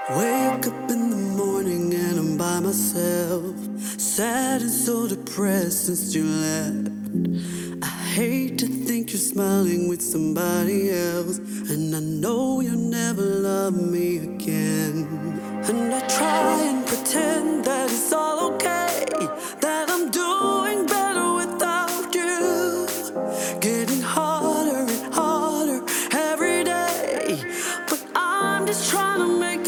Wake up in the morning and I'm by myself, sad and so depressed since you left. I hate to think you're smiling with somebody else, and I know you'll never love me again. And I try and pretend that it's all okay, that I'm doing better without you. Getting harder and harder every day, but I'm just trying to make